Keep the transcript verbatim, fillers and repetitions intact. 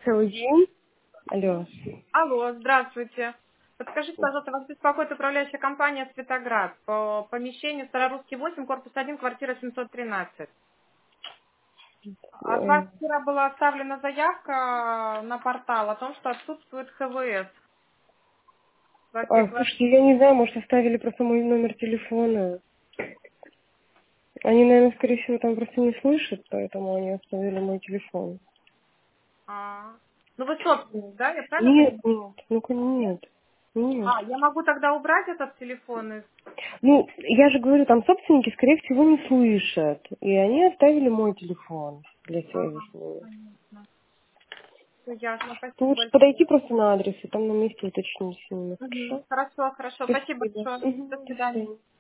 целый день. Алло. Алло, здравствуйте. Подскажите, пожалуйста, вас беспокоит управляющая компания «Светоград» по помещению Старорусский восемь, корпус один, квартира семьсот тринадцать. От Э, вас вчера была оставлена заявка на портал о том, что отсутствует ХВС во А, всех квартирах. слушайте, я не знаю, может, оставили просто мой номер телефона. Они, наверное, скорее всего, там просто не слышат, поэтому они оставили мой телефон. А, ну вы собственник, да? Я правильно Нет, понимаю? нет, ну-ка нет. Нет. А, я могу тогда убрать этот телефон из... Ну, я же говорю, там собственники, скорее всего, не слышат. И они оставили мой телефон для связи Ага, с ними. понятно. Всё ясно, Ну, спасибо лучше большое. подойти просто на адрес и там на месте уточнить с ними. Мгм. Хорошо? Хорошо, хорошо. Спасибо Спасибо. большое. До Мгм, до свидания. свидания.